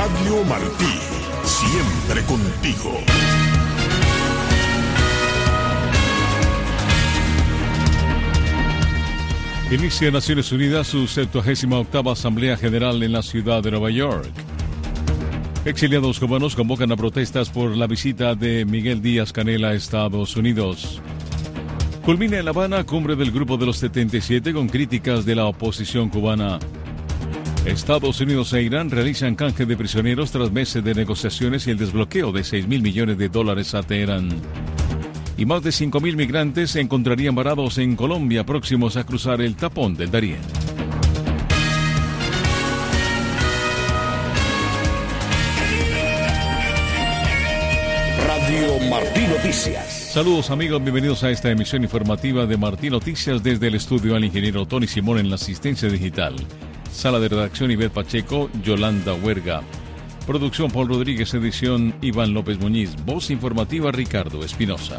Radio Martí, siempre contigo. Inicia Naciones Unidas su 78ª Asamblea General en la ciudad de Nueva York. Exiliados cubanos convocan a protestas por la visita de Miguel Díaz-Canel a Estados Unidos. Culmina en La Habana cumbre del Grupo de los 77 con críticas de la oposición cubana. Estados Unidos e Irán realizan canje de prisioneros tras meses de negociaciones y el desbloqueo de $6.000 millones a Teherán. Y más de 5.000 migrantes se encontrarían varados en Colombia próximos a cruzar el tapón del Darién. Radio Martí Noticias. Saludos amigos, bienvenidos a esta emisión informativa de Martí Noticias desde el estudio al ingeniero Tony Simón en la asistencia digital. Sala de redacción Ivette Pacheco, Yolanda Huerga. Producción Paul Rodríguez, edición Iván López Muñiz, voz informativa Ricardo Espinosa.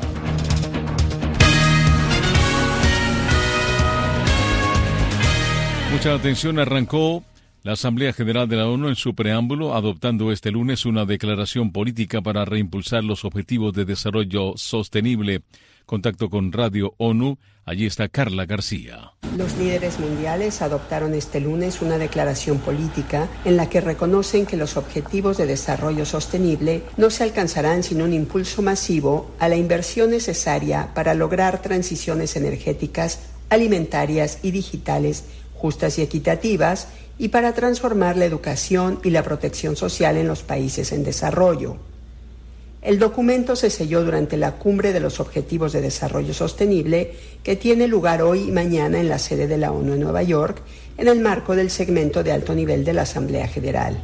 Mucha atención, arrancó la Asamblea General de la ONU en su preámbulo, adoptando este lunes una declaración política para reimpulsar los objetivos de desarrollo sostenible. Contacto con Radio ONU, allí está Carla García. Los líderes mundiales adoptaron este lunes una declaración política en la que reconocen que los objetivos de desarrollo sostenible no se alcanzarán sin un impulso masivo a la inversión necesaria para lograr transiciones energéticas, alimentarias y digitales justas y equitativas, y para transformar la educación y la protección social en los países en desarrollo. El documento se selló durante la Cumbre de los Objetivos de Desarrollo Sostenible que tiene lugar hoy y mañana en la sede de la ONU en Nueva York, en el marco del segmento de alto nivel de la Asamblea General.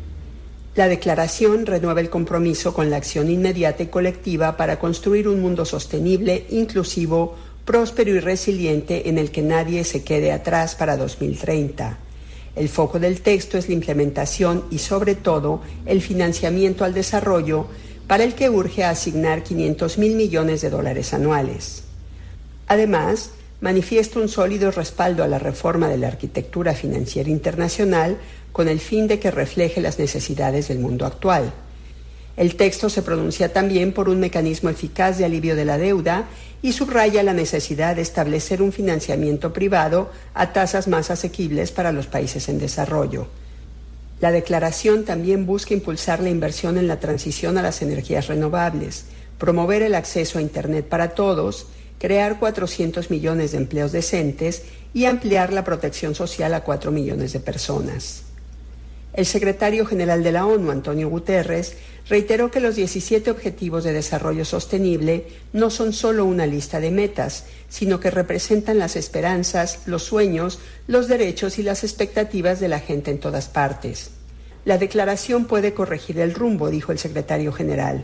La declaración renueva el compromiso con la acción inmediata y colectiva para construir un mundo sostenible, inclusivo, próspero y resiliente en el que nadie se quede atrás para 2030. El foco del texto es la implementación y, sobre todo, el financiamiento al desarrollo, para el que urge a asignar $500.000 millones anuales. Además, manifiesta un sólido respaldo a la reforma de la arquitectura financiera internacional con el fin de que refleje las necesidades del mundo actual. El texto se pronuncia también por un mecanismo eficaz de alivio de la deuda y subraya la necesidad de establecer un financiamiento privado a tasas más asequibles para los países en desarrollo. La declaración también busca impulsar la inversión en la transición a las energías renovables, promover el acceso a Internet para todos, crear 400 millones de empleos decentes y ampliar la protección social a 4 millones de personas. El secretario general de la ONU, Antonio Guterres, reiteró que los 17 Objetivos de Desarrollo Sostenible no son solo una lista de metas, sino que representan las esperanzas, los sueños, los derechos y las expectativas de la gente en todas partes. La declaración puede corregir el rumbo, dijo el secretario general.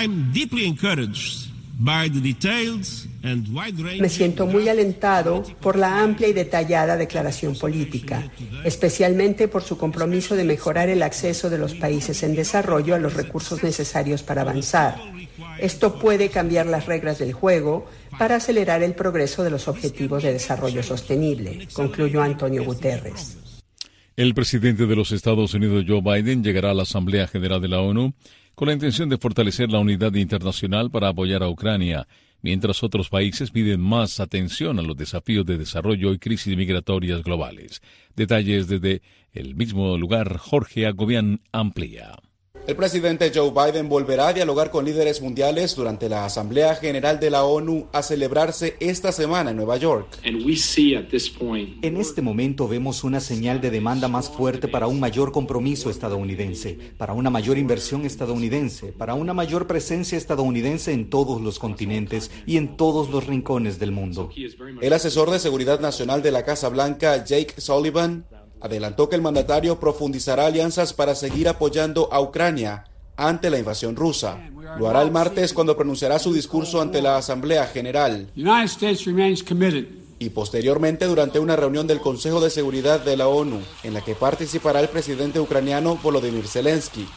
Me siento muy alentado por la amplia y detallada declaración política, especialmente por su compromiso de mejorar el acceso de los países en desarrollo a los recursos necesarios para avanzar. Esto puede cambiar las reglas del juego para acelerar el progreso de los objetivos de desarrollo sostenible, concluyó Antonio Guterres. El presidente de los Estados Unidos, Joe Biden, llegará a la Asamblea General de la ONU con la intención de fortalecer la unidad internacional para apoyar a Ucrania, mientras otros países piden más atención a los desafíos de desarrollo y crisis migratorias globales. Detalles desde el mismo lugar, Jorge Agobián amplía. El presidente Joe Biden volverá a dialogar con líderes mundiales durante la Asamblea General de la ONU a celebrarse esta semana en Nueva York. En este momento vemos una señal de demanda más fuerte para un mayor compromiso estadounidense, para una mayor inversión estadounidense, para una mayor presencia estadounidense en todos los continentes y en todos los rincones del mundo. El asesor de Seguridad Nacional de la Casa Blanca, Jake Sullivan, adelantó que el mandatario profundizará alianzas para seguir apoyando a Ucrania ante la invasión rusa. Lo hará el martes cuando pronunciará su discurso ante la Asamblea General. y posteriormente durante una reunión del Consejo de Seguridad de la ONU, en la que participará el presidente ucraniano Volodymyr Zelensky.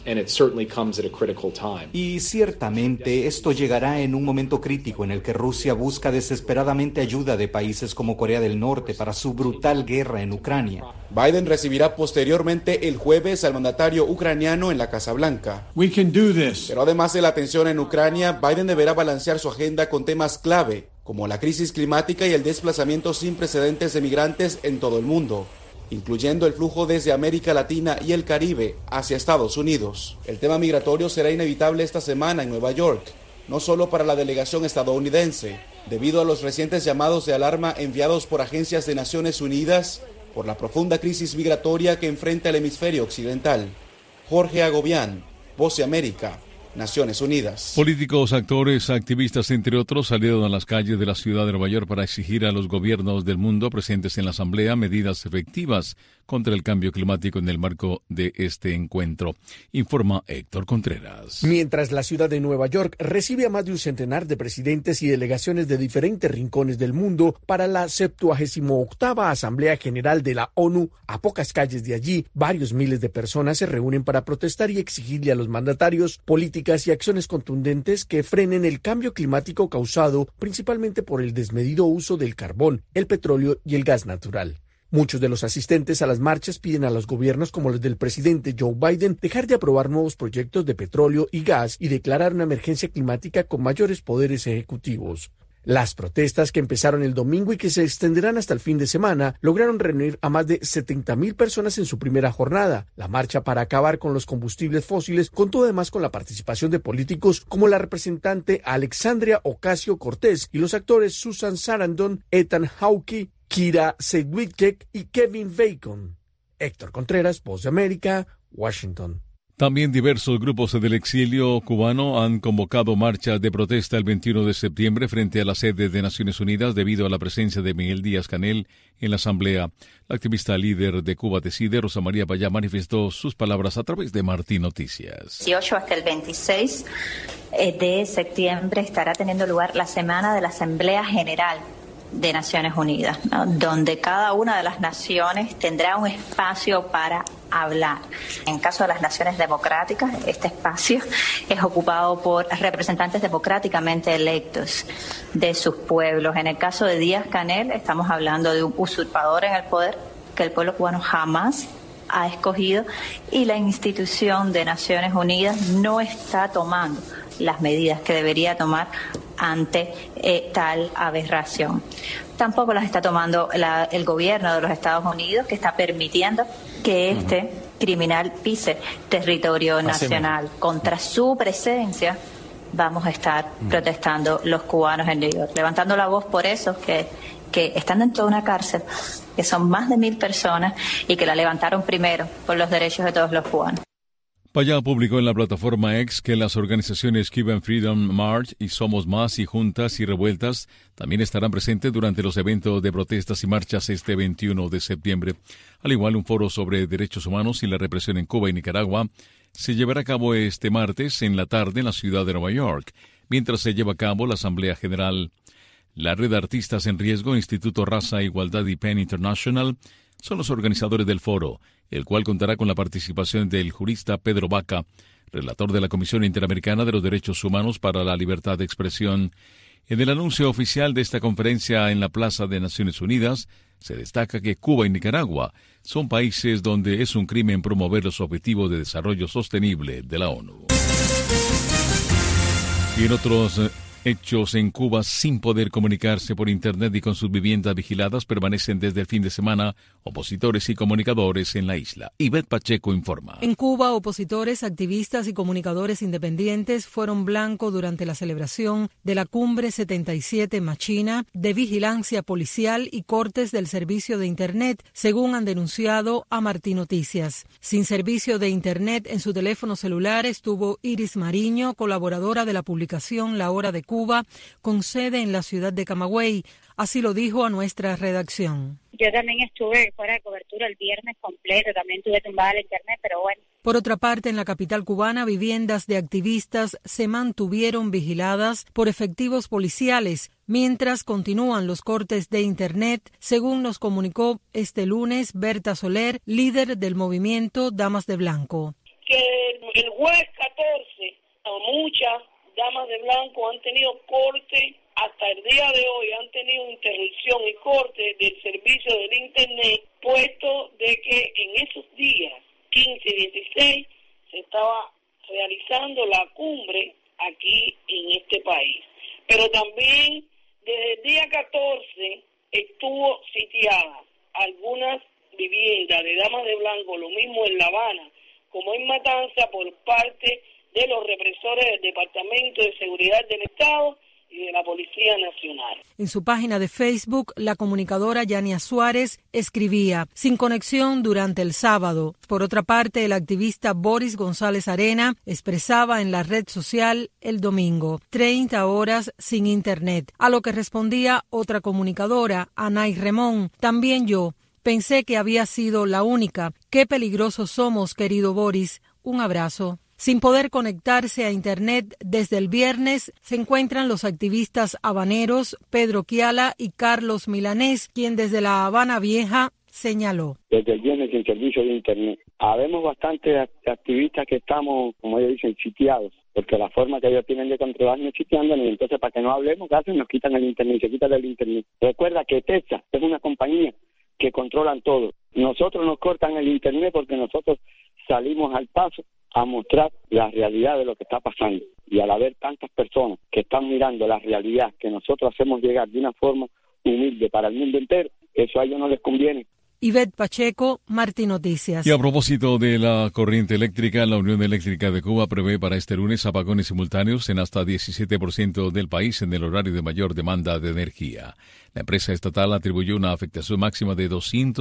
Y ciertamente esto llegará en un momento crítico en el que Rusia busca desesperadamente ayuda de países como Corea del Norte para su brutal guerra en Ucrania. Biden recibirá posteriormente el jueves al mandatario ucraniano en la Casa Blanca. Pero además de la tensión en Ucrania, Biden deberá balancear su agenda con temas clave, como la crisis climática y el desplazamiento sin precedentes de migrantes en todo el mundo, incluyendo el flujo desde América Latina y el Caribe hacia Estados Unidos. El tema migratorio será inevitable esta semana en Nueva York, no solo para la delegación estadounidense, debido a los recientes llamados de alarma enviados por agencias de Naciones Unidas por la profunda crisis migratoria que enfrenta el hemisferio occidental. Jorge Agobián, Voz de América, Naciones Unidas. Políticos, actores, activistas, entre otros, salieron a las calles de la ciudad de Nueva York para exigir a los gobiernos del mundo presentes en la Asamblea medidas efectivas contra el cambio climático en el marco de este encuentro, informa Héctor Contreras. Mientras la ciudad de Nueva York recibe a más de un centenar de presidentes y delegaciones de diferentes rincones del mundo para la 78ª Asamblea General de la ONU, a pocas calles de allí, varios miles de personas se reúnen para protestar y exigirle a los mandatarios políticas y acciones contundentes que frenen el cambio climático causado principalmente por el desmedido uso del carbón, el petróleo y el gas natural. Muchos de los asistentes a las marchas piden a los gobiernos como los del presidente Joe Biden dejar de aprobar nuevos proyectos de petróleo y gas y declarar una emergencia climática con mayores poderes ejecutivos. Las protestas, que empezaron el domingo y que se extenderán hasta el fin de semana, lograron reunir a más de 70,000 personas en su primera jornada. La marcha para acabar con los combustibles fósiles contó además con la participación de políticos como la representante Alexandria Ocasio-Cortez y los actores Susan Sarandon, Ethan Hawke, Kira Sedgwick y Kevin Bacon. Héctor Contreras, Voz de América, Washington. También diversos grupos del exilio cubano han convocado marchas de protesta el 21 de septiembre frente a la sede de Naciones Unidas debido a la presencia de Miguel Díaz-Canel en la Asamblea. La activista líder de Cuba Decide, Rosa María Payá, manifestó sus palabras a través de Martín Noticias. 18 hasta el 26 de septiembre estará teniendo lugar la Semana de la Asamblea General de Naciones Unidas, ¿no?, donde cada una de las naciones tendrá un espacio para hablar. En el caso de las naciones democráticas, este espacio es ocupado por representantes democráticamente electos de sus pueblos. En el caso de Díaz-Canel, estamos hablando de un usurpador en el poder que el pueblo cubano jamás ha escogido, y la institución de Naciones Unidas no está tomando las medidas que debería tomar ante tal aberración. Tampoco las está tomando el gobierno de los Estados Unidos, que está permitiendo que este criminal pise territorio nacional. Contra su presencia vamos a estar protestando los cubanos en New York, levantando la voz por esos que están dentro de una cárcel, que son más de 1,000 personas y que la levantaron primero por los derechos de todos los cubanos. Payá publicó en la plataforma X que las organizaciones Cuban Freedom March y Somos Más y Juntas y Revueltas también estarán presentes durante los eventos de protestas y marchas este 21 de septiembre. Al igual, un foro sobre derechos humanos y la represión en Cuba y Nicaragua se llevará a cabo este martes en la tarde en la ciudad de Nueva York, mientras se lleva a cabo la Asamblea General. La Red de Artistas en Riesgo, Instituto Raza, Igualdad y PEN International son los organizadores del foro, el cual contará con la participación del jurista Pedro Vaca, relator de la Comisión Interamericana de los Derechos Humanos para la Libertad de Expresión. En el anuncio oficial de esta conferencia en la Plaza de Naciones Unidas, se destaca que Cuba y Nicaragua son países donde es un crimen promover los objetivos de desarrollo sostenible de la ONU. Y en otros hechos, en Cuba, sin poder comunicarse por Internet y con sus viviendas vigiladas, permanecen desde el fin de semana opositores y comunicadores en la isla. Ivette Pacheco informa. En Cuba, opositores, activistas y comunicadores independientes fueron blanco durante la celebración de la Cumbre 77 Machina de vigilancia policial y cortes del servicio de Internet, según han denunciado a Martín Noticias. Sin servicio de Internet en su teléfono celular estuvo Iris Mariño, colaboradora de la publicación La Hora de Cuba, con sede en la ciudad de Camagüey. Así lo dijo a nuestra redacción. Yo también estuve fuera de cobertura el viernes completo, también tuve tumbada el internet, pero bueno. Por otra parte, en la capital cubana, viviendas de activistas se mantuvieron vigiladas por efectivos policiales, mientras continúan los cortes de internet, según nos comunicó este lunes Berta Soler, líder del movimiento Damas de Blanco. Que el jueves 14, muchas damas de blanco han tenido corte. Hasta el día de hoy han tenido interrupción y corte del servicio del internet, puesto de que en esos días 15 y 16 se estaba realizando la cumbre aquí en este país. Pero también desde el día 14 estuvo sitiada algunas viviendas de damas de blanco, lo mismo en La Habana como en Matanza, por parte de los represores del Departamento de Seguridad del Estado y de la Policía Nacional. En su página de Facebook, la comunicadora Yania Suárez escribía: sin conexión durante el sábado. Por otra parte, el activista Boris González Arena expresaba en la red social el domingo: 30 horas sin internet. A lo que respondía otra comunicadora, Anay Remón: también yo. Pensé que había sido la única. Qué peligrosos somos, querido Boris. Un abrazo. Sin poder conectarse a Internet desde el viernes, se encuentran los activistas habaneros Pedro Kiala y Carlos Milanés, quien desde La Habana Vieja señaló. Desde el viernes sin servicio de Internet. Habemos bastantes activistas que estamos, como ellos dicen, sitiados, porque la forma que ellos tienen de controlarnos es sitiándonos, y entonces para que no hablemos, ¿qué hacen? Nos quitan el Internet, se quitan el Internet. Recuerda que Texas es una compañía que controlan todo. Nosotros nos cortan el Internet porque nosotros salimos al paso a mostrar la realidad de lo que está pasando. Y al haber tantas personas que están mirando la realidad que nosotros hacemos llegar de una forma humilde para el mundo entero, eso a ellos no les conviene. Ivette Pacheco, Martí Noticias. Y a propósito de la corriente eléctrica, la Unión Eléctrica de Cuba prevé para este lunes apagones simultáneos en hasta 17% del país en el horario de mayor demanda de energía. La empresa estatal atribuyó una afectación máxima de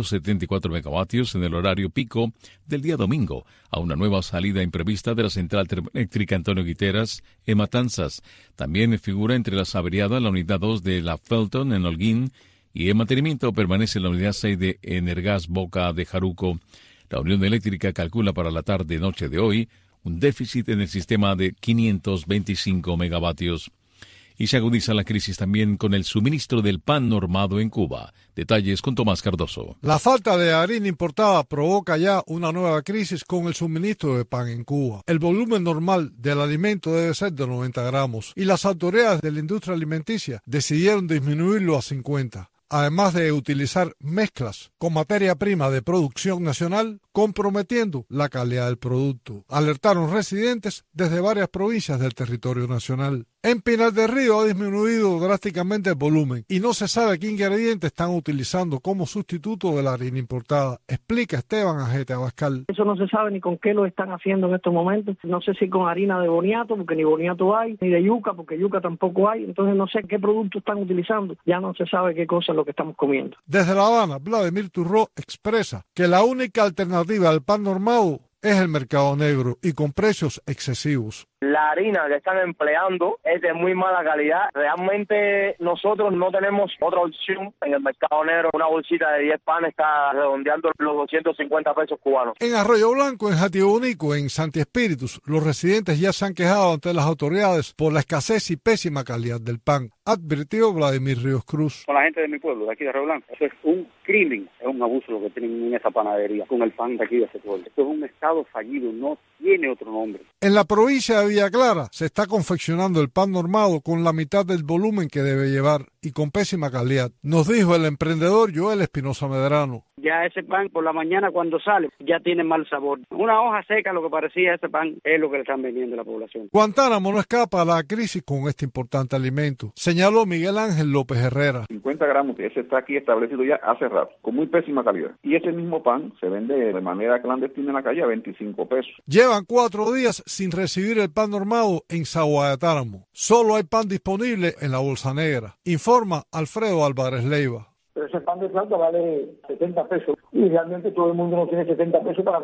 274 megavatios en el horario pico del día domingo a una nueva salida imprevista de la central termoeléctrica Antonio Guiteras en Matanzas. También figura entre las averiadas la unidad 2 de la Felton en Holguín, y en mantenimiento permanece la unidad 6 de Energas Boca de Jaruco. La Unión Eléctrica calcula para la tarde-noche de hoy un déficit en el sistema de 525 megavatios. Y se agudiza la crisis también con el suministro del pan normado en Cuba. Detalles con Tomás Cardoso. La falta de harina importada provoca ya una nueva crisis con el suministro de pan en Cuba. El volumen normal del alimento debe ser de 90 gramos y las autoridades de la industria alimenticia decidieron disminuirlo a 50. Además de utilizar mezclas con materia prima de producción nacional, comprometiendo la calidad del producto, alertaron residentes desde varias provincias del territorio nacional. En Pinar del Río ha disminuido drásticamente el volumen y no se sabe qué ingredientes están utilizando como sustituto de la harina importada, explica Esteban Ajete Abascal. Eso no se sabe ni con qué lo están haciendo en estos momentos. No sé si con harina de boniato, porque ni boniato hay, ni de yuca, porque yuca tampoco hay. Entonces no sé qué producto están utilizando. Ya no se sabe qué cosa es lo que estamos comiendo. Desde La Habana, Vladimir Turró expresa que la única alternativa al pan normado es el mercado negro y con precios excesivos. La harina que están empleando es de muy mala calidad. Realmente nosotros no tenemos otra opción en el mercado negro. Una bolsita de 10 panes está redondeando los 250 pesos cubanos. En Arroyo Blanco, en Jatibonico, en Santi Espíritus, los residentes ya se han quejado ante las autoridades por la escasez y pésima calidad del pan, advirtió Vladimir Ríos Cruz. Con la gente de mi pueblo, de aquí de Arroyo Blanco, eso es un crimen, es un abuso lo que tienen en esa panadería con el pan de aquí de ese pueblo. Esto es un estado fallido, no tiene otro nombre. En la provincia de Villa Clara se está confeccionando el pan normado con la mitad del volumen que debe llevar y con pésima calidad, nos dijo el emprendedor Joel Espinosa Medrano. Ya ese pan por la mañana cuando sale ya tiene mal sabor. Una hoja seca, lo que parecía ese pan, es lo que le están vendiendo a la población. Guantánamo no escapa a la crisis con este importante alimento, señaló Miguel Ángel López Herrera. 50 gramos que ese está aquí establecido ya hace rato, con muy pésima calidad. Y ese mismo pan se vende de manera clandestina en la calle a 25 pesos. Llevan 4 días sin recibir el pan normado en Zaguayatáramo. Solo hay pan disponible en la bolsa negra, informa Alfredo Álvarez Leiva. Pero ese pan de plata vale 70 pesos y realmente todo el mundo no tiene 70 pesos para comprarlo.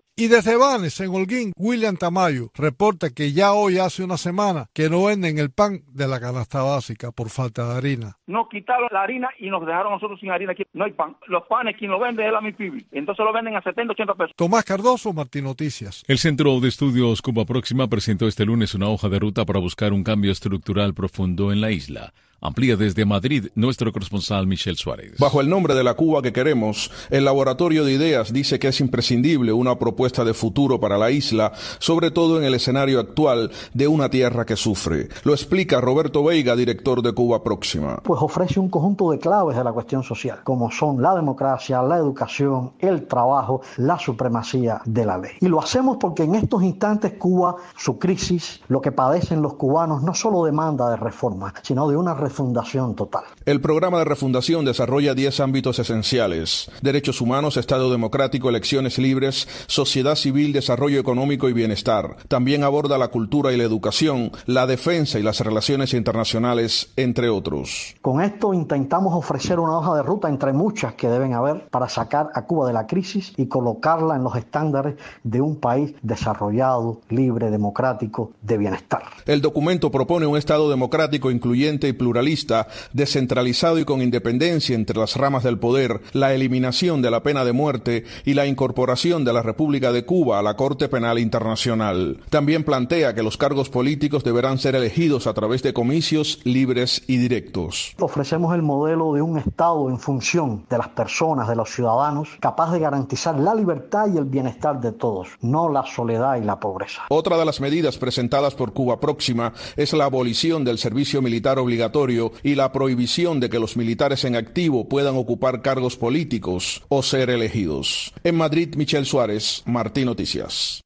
Y desde Banes, en Holguín, William Tamayo reporta que ya hoy hace una semana que no venden el pan de la canasta básica por falta de harina. Nos quitaron la harina y nos dejaron nosotros sin harina. Aquí no hay pan. Los panes, quien lo vende es la MIPIB. Entonces lo venden a 70, 80 pesos. Tomás Cardoso, Martín Noticias. El Centro de Estudios Cuba Próxima presentó este lunes una hoja de ruta para buscar un cambio estructural profundo en la isla. Amplía desde Madrid nuestro corresponsal Michel Suárez. Bajo el nombre de la Cuba que queremos, el Laboratorio de Ideas dice que es imprescindible una propuesta de futuro para la isla, sobre todo en el escenario actual de una tierra que sufre. Lo explica Roberto Veiga, director de Cuba Próxima. Pues ofrece un conjunto de claves de la cuestión social, como son la democracia, la educación, el trabajo, la supremacía de la ley. Y lo hacemos porque en estos instantes Cuba, su crisis, lo que padecen los cubanos, no solo demanda de reforma, sino de una refundación total. El programa de refundación desarrolla 10 ámbitos esenciales: derechos humanos, Estado democrático, elecciones libres, sociedad civil, desarrollo económico y bienestar. También aborda la cultura y la educación, la defensa y las relaciones internacionales, entre otros. Con esto intentamos ofrecer una hoja de ruta entre muchas que deben haber para sacar a Cuba de la crisis y colocarla en los estándares de un país desarrollado, libre, democrático, de bienestar. El documento propone un Estado democrático, incluyente y pluralista, descentralizado y con independencia entre las ramas del poder, la eliminación de la pena de muerte y la incorporación de la República de Cuba a la Corte Penal Internacional. También plantea que los cargos políticos deberán ser elegidos a través de comicios libres y directos. Ofrecemos el modelo de un Estado en función de las personas, de los ciudadanos, capaz de garantizar la libertad y el bienestar de todos, no la soledad y la pobreza. Otra de las medidas presentadas por Cuba Próxima es la abolición del servicio militar obligatorio y la prohibición de que los militares en activo puedan ocupar cargos políticos o ser elegidos. En Madrid, Michel Suárez, Martín Noticias.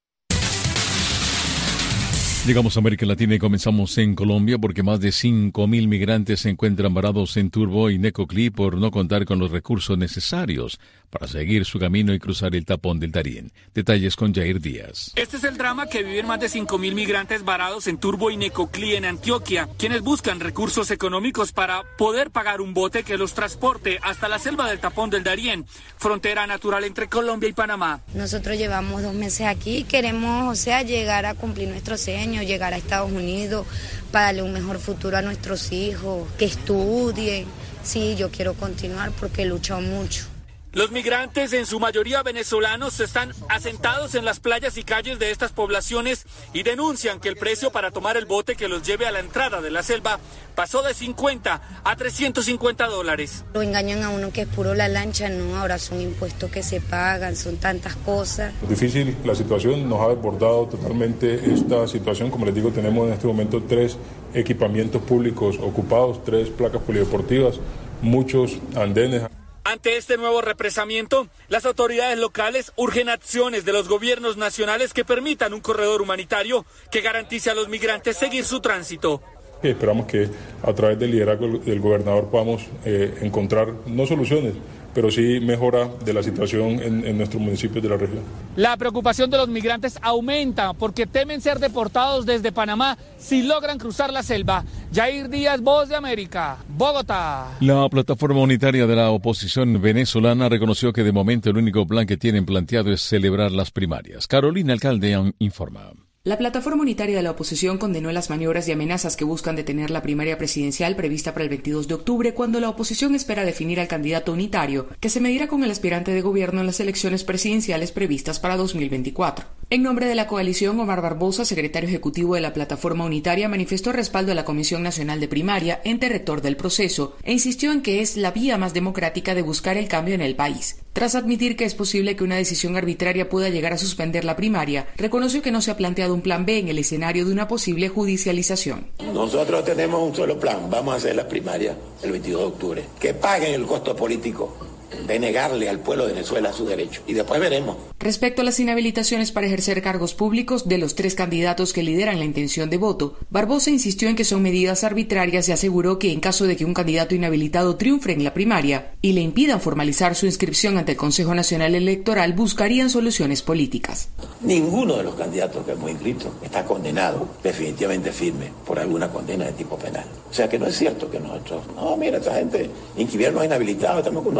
Llegamos a América Latina y comenzamos en Colombia porque más de 5.000 migrantes se encuentran varados en Turbo y Necoclí por no contar con los recursos necesarios para seguir su camino y cruzar el tapón del Darién. Detalles con Jair Díaz. Este es el drama que viven más de 5.000 migrantes varados en Turbo y Necoclí, en Antioquia, quienes buscan recursos económicos para poder pagar un bote que los transporte hasta la selva del tapón del Darién, frontera natural entre Colombia y Panamá. Nosotros llevamos 2 meses aquí y queremos, llegar a cumplir nuestro sueño, llegar a Estados Unidos para darle un mejor futuro a nuestros hijos, que estudien. Sí, yo quiero continuar porque he luchado mucho. Los migrantes, en su mayoría venezolanos, están asentados en las playas y calles de estas poblaciones y denuncian que el precio para tomar el bote que los lleve a la entrada de la selva pasó de $50 a $350. Lo engañan a uno que es puro la lancha, no, ahora son impuestos que se pagan, son tantas cosas. Difícil la situación, nos ha desbordado totalmente esta situación. Como les digo, tenemos en este momento 3 equipamientos públicos ocupados, 3 placas polideportivas, muchos andenes. Ante este nuevo represamiento, las autoridades locales urgen acciones de los gobiernos nacionales que permitan un corredor humanitario que garantice a los migrantes seguir su tránsito. Esperamos que a través del liderazgo del gobernador podamos encontrar no soluciones, pero sí mejora de la situación en nuestros municipios de la región. La preocupación de los migrantes aumenta porque temen ser deportados desde Panamá si logran cruzar la selva. Jair Díaz, Voz de América, Bogotá. La plataforma unitaria de la oposición venezolana reconoció que de momento el único plan que tienen planteado es celebrar las primarias. Carolina Alcalde informa. La plataforma unitaria de la oposición condenó las maniobras y amenazas que buscan detener la primaria presidencial prevista para el 22 de octubre, cuando la oposición espera definir al candidato unitario, que se medirá con el aspirante de gobierno en las elecciones presidenciales previstas para 2024. En nombre de la coalición, Omar Barbosa, secretario ejecutivo de la plataforma unitaria, manifestó respaldo a la Comisión Nacional de Primaria, ente rector del proceso, e insistió en que es la vía más democrática de buscar el cambio en el país. Tras admitir que es posible que una decisión arbitraria pueda llegar a suspender la primaria, reconoció que no se ha planteado un plan B en el escenario de una posible judicialización. Nosotros tenemos un solo plan, vamos a hacer las primarias el 22 de octubre. Que paguen el costo político de negarle al pueblo de Venezuela su derecho. Y después veremos. Respecto a las inhabilitaciones para ejercer cargos públicos de los 3 candidatos que lideran la intención de voto, Barbosa insistió en que son medidas arbitrarias y aseguró que en caso de que un candidato inhabilitado triunfe en la primaria y le impidan formalizar su inscripción ante el Consejo Nacional Electoral, buscarían soluciones políticas. Ninguno de los candidatos que hemos inscrito está condenado definitivamente firme por alguna condena de tipo penal. O sea que no es cierto que nosotros, no, mira, esta gente inscribieron inhabilitados, estamos con no.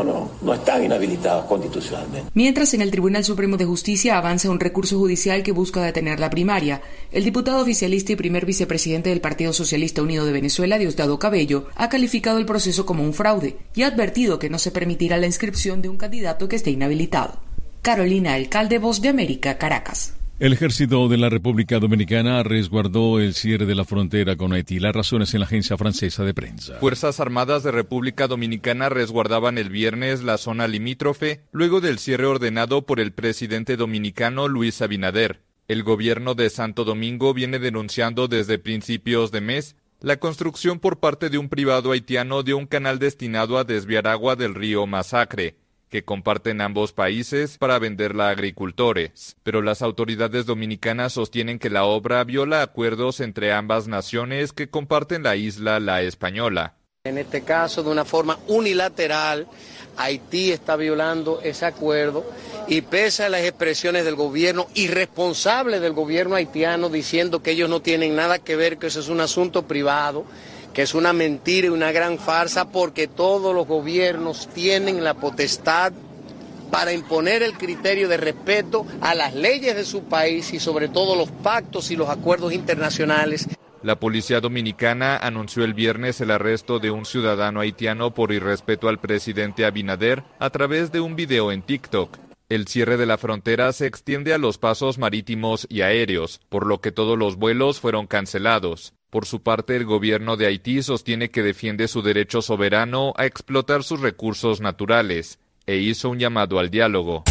no están inhabilitados constitucionalmente. Mientras, en el Tribunal Supremo de Justicia avanza un recurso judicial que busca detener la primaria. El diputado oficialista y primer vicepresidente del Partido Socialista Unido de Venezuela, Diosdado Cabello, ha calificado el proceso como un fraude y ha advertido que no se permitirá la inscripción de un candidato que esté inhabilitado. Carolina Alcalde, Voz de América, Caracas. El ejército de la República Dominicana resguardó el cierre de la frontera con Haití. Las razones en la agencia francesa de prensa. Fuerzas Armadas de República Dominicana resguardaban el viernes la zona limítrofe luego del cierre ordenado por el presidente dominicano Luis Abinader. El gobierno de Santo Domingo viene denunciando desde principios de mes la construcción por parte de un privado haitiano de un canal destinado a desviar agua del río Masacre, que comparten ambos países para venderla a agricultores. Pero las autoridades dominicanas sostienen que la obra viola acuerdos entre ambas naciones que comparten la isla La Española. En este caso, de una forma unilateral, Haití está violando ese acuerdo y pese a las expresiones del gobierno irresponsable del gobierno haitiano diciendo que ellos no tienen nada que ver, que eso es un asunto privado, que es una mentira y una gran farsa, porque todos los gobiernos tienen la potestad para imponer el criterio de respeto a las leyes de su país y sobre todo los pactos y los acuerdos internacionales. La policía dominicana anunció el viernes el arresto de un ciudadano haitiano por irrespeto al presidente Abinader a través de un video en TikTok. El cierre de la frontera se extiende a los pasos marítimos y aéreos, por lo que todos los vuelos fueron cancelados. Por su parte, el gobierno de Haití sostiene que defiende su derecho soberano a explotar sus recursos naturales e hizo un llamado al diálogo.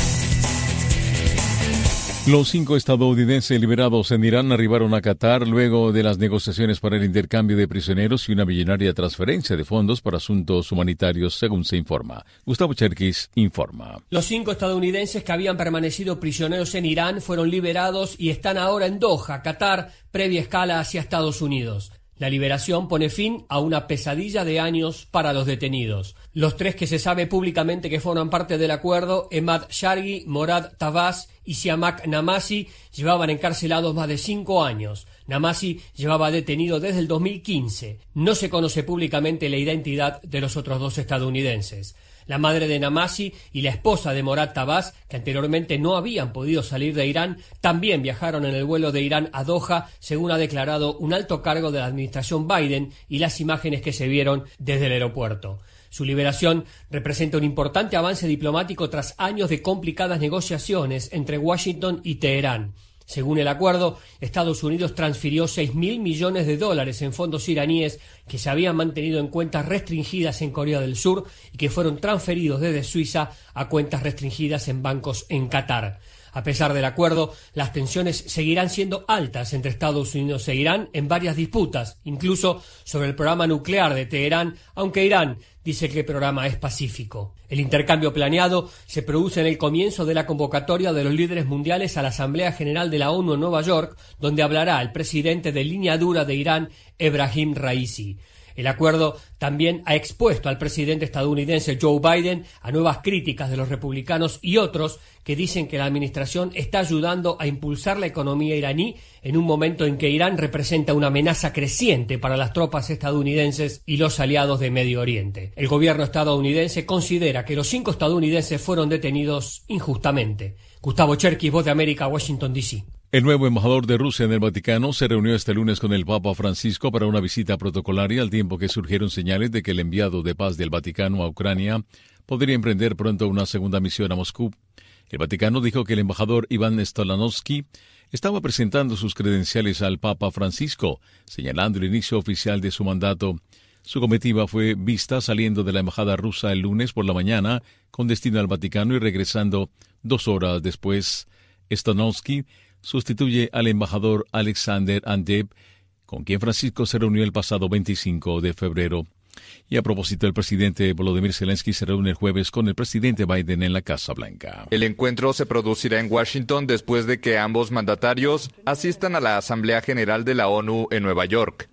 Los 5 estadounidenses liberados en Irán arribaron a Qatar luego de las negociaciones para el intercambio de prisioneros y una millonaria transferencia de fondos para asuntos humanitarios, según se informa. Gustavo Cherkis informa. Los 5 estadounidenses que habían permanecido prisioneros en Irán fueron liberados y están ahora en Doha, Qatar, previa escala hacia Estados Unidos. La liberación pone fin a una pesadilla de años para los detenidos. Los 3 que se sabe públicamente que forman parte del acuerdo, Emad Shargi, Morad Tabas y Siamak Namasi, llevaban encarcelados más de 5 años. Namasi llevaba detenido desde el 2015. No se conoce públicamente la identidad de los otros 2 estadounidenses. La madre de Namasi y la esposa de Morad Tabas, que anteriormente no habían podido salir de Irán, también viajaron en el vuelo de Irán a Doha, según ha declarado un alto cargo de la administración Biden y las imágenes que se vieron desde el aeropuerto. Su liberación representa un importante avance diplomático tras años de complicadas negociaciones entre Washington y Teherán. Según el acuerdo, Estados Unidos transfirió $6.000 millones en fondos iraníes que se habían mantenido en cuentas restringidas en Corea del Sur y que fueron transferidos desde Suiza a cuentas restringidas en bancos en Qatar. A pesar del acuerdo, las tensiones seguirán siendo altas entre Estados Unidos e Irán en varias disputas, incluso sobre el programa nuclear de Teherán, aunque Irán dice que el programa es pacífico. El intercambio planeado se produce en el comienzo de la convocatoria de los líderes mundiales a la Asamblea General de la ONU en Nueva York, donde hablará el presidente de línea dura de Irán, Ebrahim Raisi. El acuerdo también ha expuesto al presidente estadounidense Joe Biden a nuevas críticas de los republicanos y otros que dicen que la administración está ayudando a impulsar la economía iraní en un momento en que Irán representa una amenaza creciente para las tropas estadounidenses y los aliados de Medio Oriente. El gobierno estadounidense considera que los 5 estadounidenses fueron detenidos injustamente. Gustavo Cherkis, Voz de América, Washington, D.C. El nuevo embajador de Rusia en el Vaticano se reunió este lunes con el Papa Francisco para una visita protocolaria al tiempo que surgieron señales de que el enviado de paz del Vaticano a Ucrania podría emprender pronto una segunda misión a Moscú. El Vaticano dijo que el embajador Iván Stolanovsky estaba presentando sus credenciales al Papa Francisco, señalando el inicio oficial de su mandato. Su comitiva fue vista saliendo de la embajada rusa el lunes por la mañana con destino al Vaticano y regresando 2 horas después. Stolanovsky sustituye al embajador Alexander Andeb, con quien Francisco se reunió el pasado 25 de febrero. Y a propósito, el presidente Volodymyr Zelensky se reúne el jueves con el presidente Biden en la Casa Blanca. El encuentro se producirá en Washington después de que ambos mandatarios asistan a la Asamblea General de la ONU en Nueva York.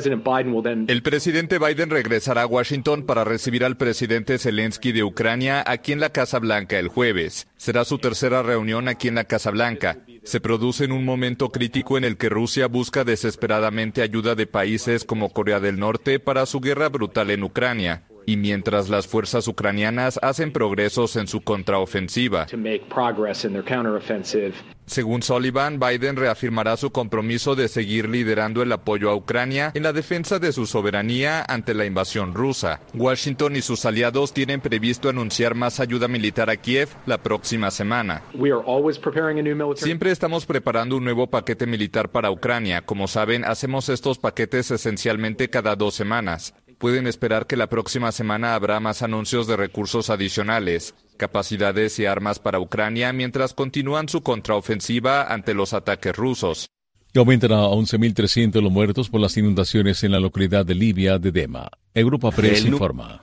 El presidente Biden regresará a Washington para recibir al presidente Zelensky de Ucrania aquí en la Casa Blanca el jueves. Será su tercera reunión aquí en la Casa Blanca. Se produce en un momento crítico en el que Rusia busca desesperadamente ayuda de países como Corea del Norte para su guerra brutal en Ucrania. y mientras las fuerzas ucranianas hacen progresos en su contraofensiva. Según Sullivan, Biden reafirmará su compromiso de seguir liderando el apoyo a Ucrania en la defensa de su soberanía ante la invasión rusa. Washington y sus aliados tienen previsto anunciar más ayuda militar a Kiev la próxima semana. Siempre estamos preparando un nuevo paquete militar para Ucrania. Como saben, hacemos estos paquetes esencialmente cada 2 semanas. Pueden esperar que la próxima semana habrá más anuncios de recursos adicionales, capacidades y armas para Ucrania mientras continúan su contraofensiva ante los ataques rusos. Y aumentan a 11.300 los muertos por las inundaciones en la localidad de Libia de Dema. Europa Press informa.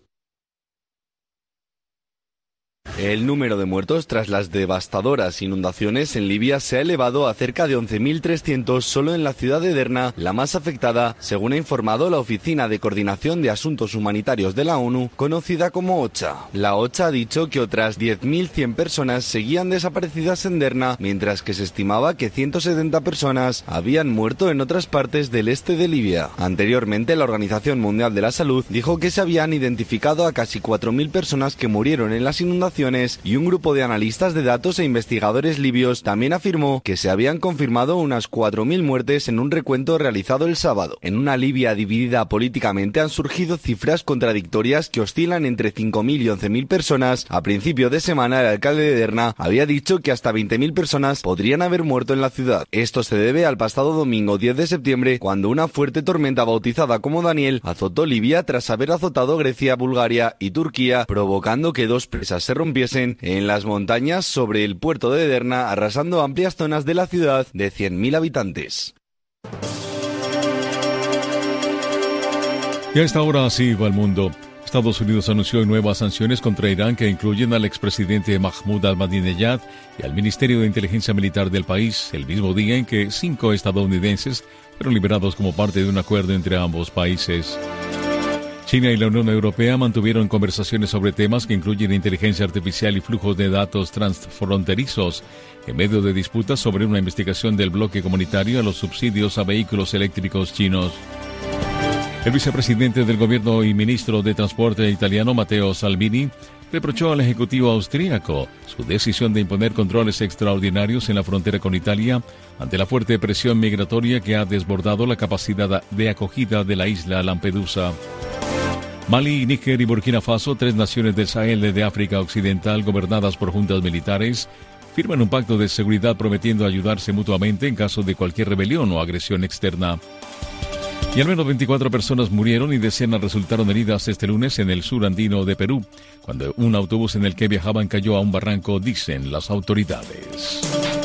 El número de muertos tras las devastadoras inundaciones en Libia se ha elevado a cerca de 11.300 solo en la ciudad de Derna, la más afectada, según ha informado la Oficina de Coordinación de Asuntos Humanitarios de la ONU, conocida como OCHA. La OCHA ha dicho que otras 10.100 personas seguían desaparecidas en Derna, mientras que se estimaba que 170 personas habían muerto en otras partes del este de Libia. Anteriormente, la Organización Mundial de la Salud dijo que se habían identificado a casi 4.000 personas que murieron en las inundaciones, y un grupo de analistas de datos e investigadores libios también afirmó que se habían confirmado unas 4.000 muertes en un recuento realizado el sábado. En una Libia dividida políticamente han surgido cifras contradictorias que oscilan entre 5.000 y 11.000 personas. A principio de semana, el alcalde de Derna había dicho que hasta 20.000 personas podrían haber muerto en la ciudad. Esto se debe al pasado domingo 10 de septiembre, cuando una fuerte tormenta bautizada como Daniel azotó Libia tras haber azotado Grecia, Bulgaria y Turquía, provocando que 2 presas se rompiesen en las montañas sobre el puerto de Derna, arrasando amplias zonas de la ciudad de 100.000 habitantes. Y a esta hora así va el mundo. Estados Unidos anunció nuevas sanciones contra Irán que incluyen al expresidente Mahmoud Ahmadinejad y al Ministerio de Inteligencia Militar del país, el mismo día en que 5 estadounidenses fueron liberados como parte de un acuerdo entre ambos países. China y la Unión Europea mantuvieron conversaciones sobre temas que incluyen inteligencia artificial y flujos de datos transfronterizos, en medio de disputas sobre una investigación del bloque comunitario a los subsidios a vehículos eléctricos chinos. El vicepresidente del gobierno y ministro de Transporte italiano, Matteo Salvini, reprochó al ejecutivo austríaco su decisión de imponer controles extraordinarios en la frontera con Italia ante la fuerte presión migratoria que ha desbordado la capacidad de acogida de la isla Lampedusa. Mali, Níger y Burkina Faso, 3 naciones del Sahel de África Occidental gobernadas por juntas militares, firman un pacto de seguridad prometiendo ayudarse mutuamente en caso de cualquier rebelión o agresión externa. Y al menos 24 personas murieron y decenas resultaron heridas este lunes en el sur andino de Perú, cuando un autobús en el que viajaban cayó a un barranco, dicen las autoridades.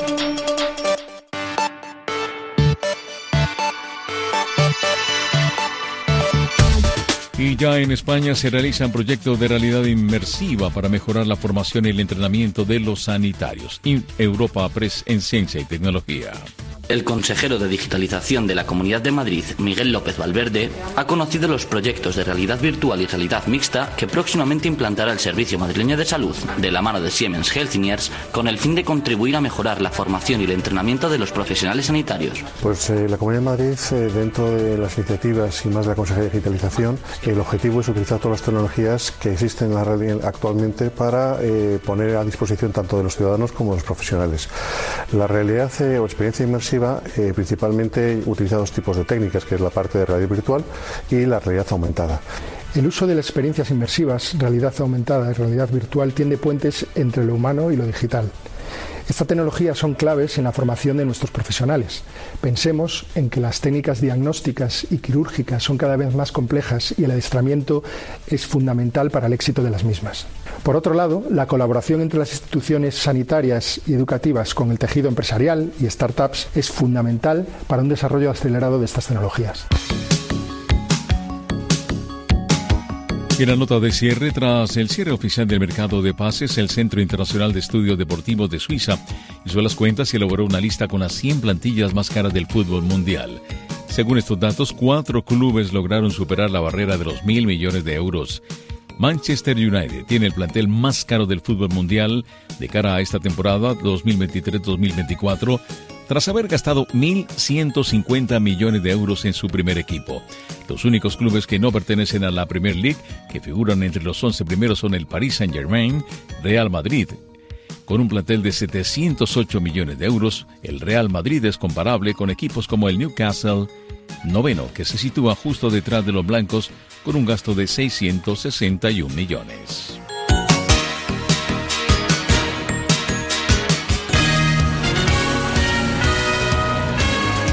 Y ya en España se realizan proyectos de realidad inmersiva para mejorar la formación y el entrenamiento de los sanitarios. Europa Press en Ciencia y Tecnología. El consejero de Digitalización de la Comunidad de Madrid, Miguel López Valverde, ha conocido los proyectos de realidad virtual y realidad mixta que próximamente implantará el Servicio Madrileño de Salud, de la mano de Siemens Healthineers, con el fin de contribuir a mejorar la formación y el entrenamiento de los profesionales sanitarios. Pues la Comunidad de Madrid, dentro de las iniciativas y más de la Consejería de Digitalización, el objetivo es utilizar todas las tecnologías que existen actualmente para poner a disposición tanto de los ciudadanos como de los profesionales. La realidad o experiencia inmersiva principalmente utiliza 2 tipos de técnicas, que es la parte de realidad virtual y la realidad aumentada. El uso de las experiencias inmersivas, realidad aumentada y realidad virtual tiende puentes entre lo humano y lo digital. Estas tecnologías son claves en la formación de nuestros profesionales. Pensemos en que las técnicas diagnósticas y quirúrgicas son cada vez más complejas y el adiestramiento es fundamental para el éxito de las mismas. Por otro lado, la colaboración entre las instituciones sanitarias y educativas con el tejido empresarial y startups es fundamental para un desarrollo acelerado de estas tecnologías. En la nota de cierre, tras el cierre oficial del mercado de pases, el Centro Internacional de Estudios Deportivos de Suiza hizo las cuentas y elaboró una lista con las 100 plantillas más caras del fútbol mundial. Según estos datos, 4 clubes lograron superar la barrera de los 1.000 millones de euros. Manchester United tiene el plantel más caro del fútbol mundial de cara a esta temporada 2023-2024, tras haber gastado 1.150 millones de euros en su primer equipo. Los únicos clubes que no pertenecen a la Premier League, que figuran entre los 11 primeros, son el Paris Saint-Germain, Real Madrid. Con un plantel de 708 millones de euros, el Real Madrid es comparable con equipos como el Newcastle, noveno, que se sitúa justo detrás de los blancos con un gasto de 661 millones.